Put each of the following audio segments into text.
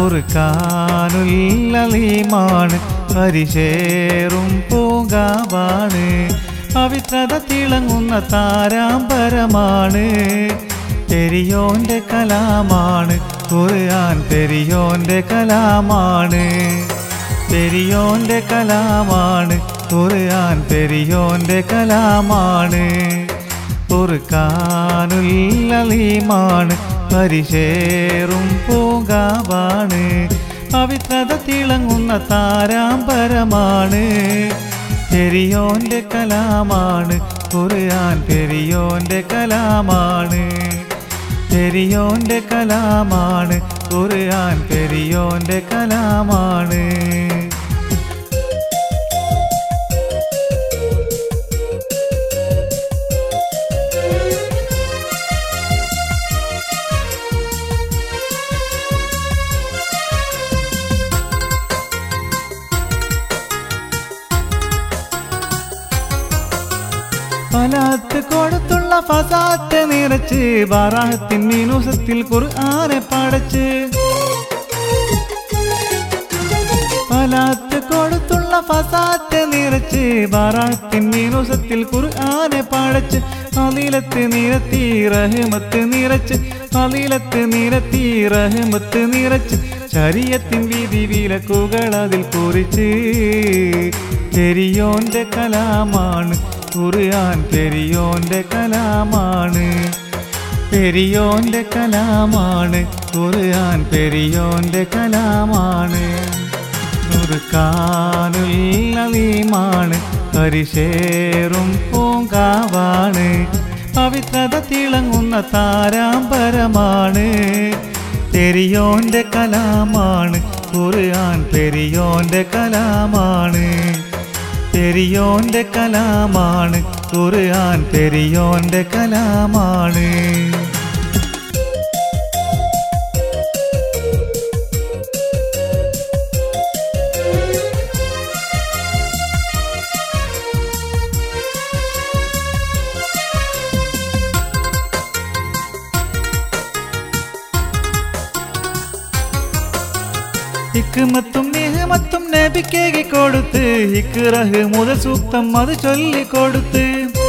ഫുർഖാനുൽ അലീമാണ് പരിശേറും പൂങ്കാവാണ് പവിത്രത തിളങ്ങുന്ന താരാമ്പരമാണ് പെരിയോന്റെ കലാമാണ് ഖുർആൻ പെരിയോന്റെ കലാമാണ് പെരിയോന്റെ കലാമാണ് ഖുർആൻ പെരിയോന്റെ കലാമാണ് ഫുർഖാനുൽ അലീമാണ് പരിശേറും പൂങ്കാവാണ് പവിത്രത തിളങ്ങുന്ന താരാമ്പരമാണ് പെരിയോന്റെ കലാമാണ് ഖുർആൻ പെരിയോന്റെ കലാമാണ് പെരിയോന്റെ കലാമാണ് ഖുർആൻ പെരിയോന്റെ കലാമാണ് ഫലാത്ത് കൊടുത്തുള്ള ഫസാത്ത് നിറച്ച് ബറാഅത്തിൻ മീനൂസത്തിൽ ഖുർആനെ പടച്ച് ഫലാത്ത് കൊടുത്തുള്ള ഫസാത്ത് നിറച്ച് ബറാഅത്തിൻ മീനൂസത്തിൽ ഖുർആനെ പടച്ച് ഫളീലത്ത് നിരത്തി റഹ്മത്ത് നിറച്ച് ഫളീലത്ത് നിരത്തി റഹ്മത്ത് നിറച്ച് ശരീഅത്തിൻ വിധി വിലക്കുകൾ അതിൽ കുറിച്ച് പെരിയോന്റെ കലാമാണ് ഖുർആൻ പെരിയോന്റെ കലാമാണ് പെരിയോന്റെ കലാമാണ് ഖുർആൻ പെരിയോന്റെ കലാമാണ് ഫുർഖാനുൽ അലീമാണ് പരിശേറും പൂങ്കാവാണ് പവിത്രത തിളങ്ങുന്ന താരാമ്പരമാണ് പെരിയോന്റെ കലാമാണ് ഖുർആൻ പെരിയോന്റെ കലാമാണ് പെരിയോന്റെ കലാമാണ് ഖുർആൻ പെരിയോന്റെ കലാമാണ് ഹിക്മത്തും നിഹ്മത്തും നബിക്കേകി കൊടുത്ത് ഇഖ്റഹ് മുതൽ സൂക്തം അത് ചൊല്ലിക്കൊടുത്ത്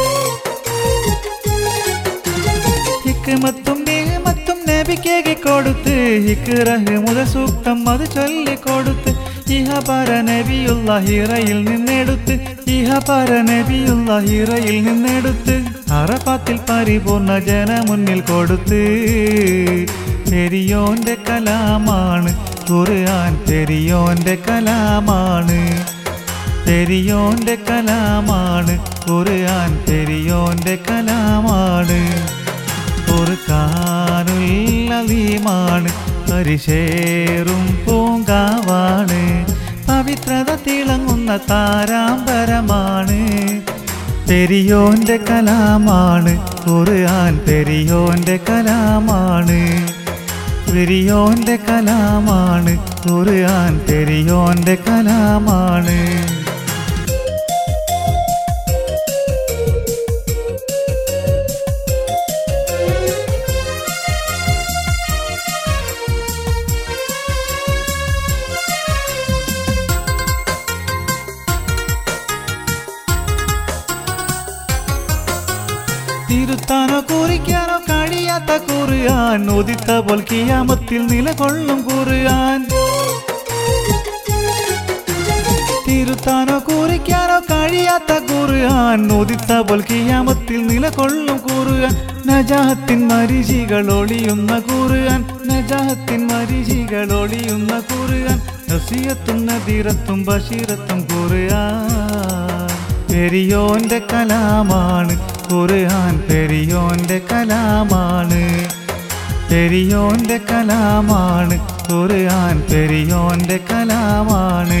ഹിക്മത്തും നിഹ്മത്തും നബിക്കേകി കൊടുത്ത് ഇഖ്റഹ് മുതൽ സൂക്തം അത് ചൊല്ലിക്കൊടുത്ത് ഇഹപര നബിയുള്ള ഹിറയിൽ നിന്നെടുത്ത് ഇഹപര നബിയുള്ള ഹിറയിൽ നിന്നെടുത്ത് അറഫാത്തിൽ പരിപൂർണ ജന മുന്നിൽ കൊടുത്ത് പെരിയോന്റെ കലാമാണ് ഖുർആൻ പെരിയോന്റെ കലാമാണ് പെരിയോന്റെ കലാമാണ് ഖുർആൻ പെരിയോന്റെ കലാമാണ് ഫുർഖാനുൽ അലീമാണ് പരിശേറും പൂങ്കാവാണ് പവിത്രത തിളങ്ങുന്ന താരാമ്പരമാണ് പെരിയോന്റെ കലാമാണ് ഖുർആൻ പെരിയോന്റെ കലാമാണ് പെരിയോന്റെ കലാമാണ് ഖുർആൻ പെരിയോന്റെ കലാമാണ് തിരുത്താനോ കുറിക്കാനോ കഴിയാത്ത ഖുർആൻ ഉദിത്ത പോൽ ഖിയാമത്തിൽ നിലകൊള്ളും ഖുർആൻ തിരുത്താനോ കുറിക്കാനോ കഴിയാത്ത ഖുർആൻ ഉദിത്ത പോൽ ഖിയാമത്തിൽ നിലകൊള്ളും ഖുർആൻ നജാഹത്തിൻ മരീചികൾ ഒളിയുന്ന ഖുർആൻ നജാഹത്തിൻ മരീചികൾ ഒളിയുന്ന ഖുർആൻ നസിയത്തും നദീറത്തും ബശീറത്തും ഖുർആൻ പെരിയോന്റെ കലാമാണ് ഖുർആൻ പെരിയോന്റെ കലാമാണ് പെരിയോന്റെ കലാമാണ് ഖുർആൻ പെരിയോന്റെ കലാമാണ്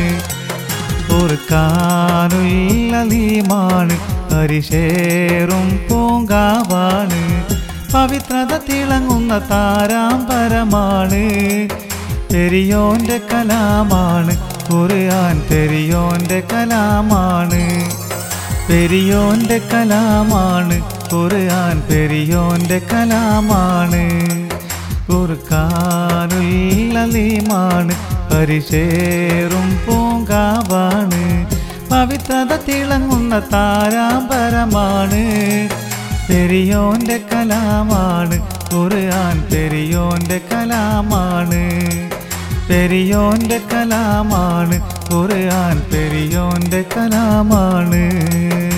ഫുർഖാനുൽ അലീമാണ് പരിശേറും പൂങ്കാവാണ് പവിത്രത തിളങ്ങുന്ന താരാമ്പരമാണ് പെരിയോന്റെ കലാമാണ് ഖുർആൻ പെരിയോന്റെ കലാമാണ് പെരിയോന്റെ കലാമാണ് ഖുർആൻ പെരിയോന്റെ കലാമാണ് ഖുർആനുൽ അലീമാണ് പരിശേറും പൂങ്കാവാണ് പവിത്രത തിളങ്ങുന്ന താരാമ്പരമാണ് പെരിയോന്റെ കലാമാണ് ഖുർആൻ പെരിയോന്റെ കലാമാണ് പെരിയോന്റെ കലാമാണ് ഖുർആൻ പെരിയോന്റെ കലാമാണ്